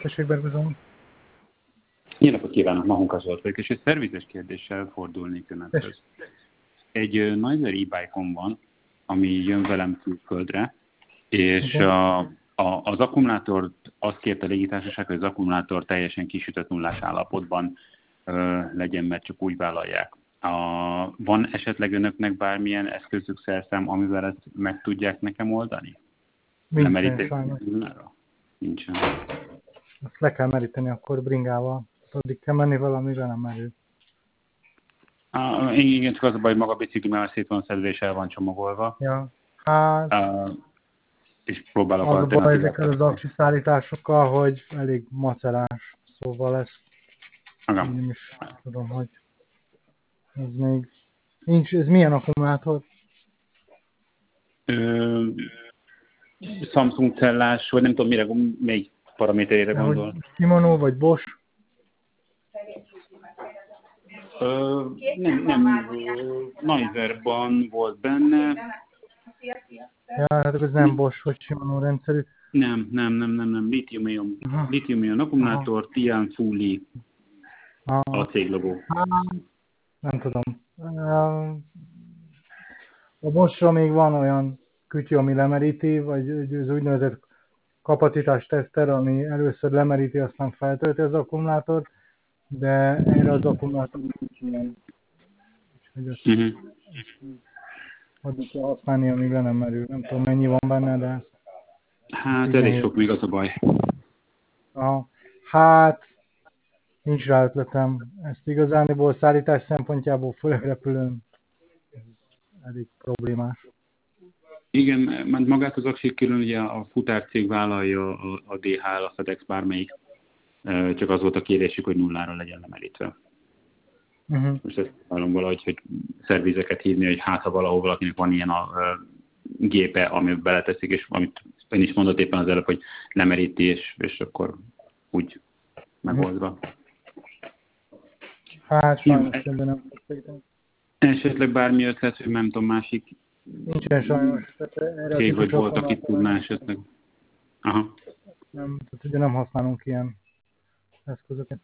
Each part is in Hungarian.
Tessék, Bergozom. Jó napot kívánok, Mahonka Zsolt vagyok, és egy szervizes kérdéssel fordulnék önökhöz. Egy Noiser e-bike-om van, ami jön velem külföldre, és az akkumulátort azt kérte a légitársaság, hogy az akkumulátor teljesen kisütött nullás állapotban legyen, mert csak úgy vállalják. Van esetleg önöknek bármilyen eszközük, szerszám, amivel ezt meg tudják nekem oldani? Nincsen sajnos. Nincsen. Azt le kell meríteni akkor bringával. Addig kell menni valamivel, nem merül. Igen, csak az a baj, hogy maga a bicikli már szét van szedve és el van csomagolva. Ja, hát... És próbálok az a baj ezekkel az aksi szállításokkal, hogy elég macerás. Szóval ezt én is tudom, hogy ez még... Nincs, ez milyen akkumulátor? Samsung cellás, vagy nem tudom, mire, még paraméterére gondol. Shimano vagy Bosch? Nem, Noiserban volt benne. Ja, hát ez nem Bosch vagy Shimano rendszerű. Nem. Lithium-ion akkumulátor, Tian Fully a céglogó. Nem tudom. A Boschra még van olyan kütyű, ami lemeríti, vagy az úgynevezett kapacitás teszter, ami először lemeríti, aztán feltölti az akkumulátort, de erre az akkumulátor nincs ilyen. Úgyhogy azt addig kell használni, amíg le nem merül. Nem tudom, mennyi van benne, de... Hát elég sok még az a baj. Hát, nincs rá ötletem. Ezt igazániból szállítás szempontjából főleg repülőn elég problémás. Igen, mert magát az aksit külön ugye a futárcég vállalja, a DHL, a FedEx, bármelyik. Csak az volt a kérésük, hogy nullára legyen lemerítve. Most ezt hallom valahogy, hogy szervizeket hívni, hogy hát ha valahol valakinek van ilyen a gépe, amit beleteszik, és amit én is mondott éppen az előbb, hogy lemeríti, és akkor úgy megoldva. Hát sajnos ebben nem beszéltem. Esetleg bármi ötlet, hogy nem tudom, másik nincsen sajnos. cég, vagy volt, aki tudná esetleg. Aha. Nem, tehát ugye nem használunk ilyen eszközöket.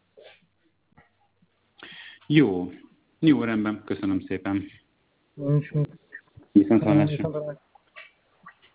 Jó, rendben, köszönöm szépen. Nincs mit. Viszontlátásra.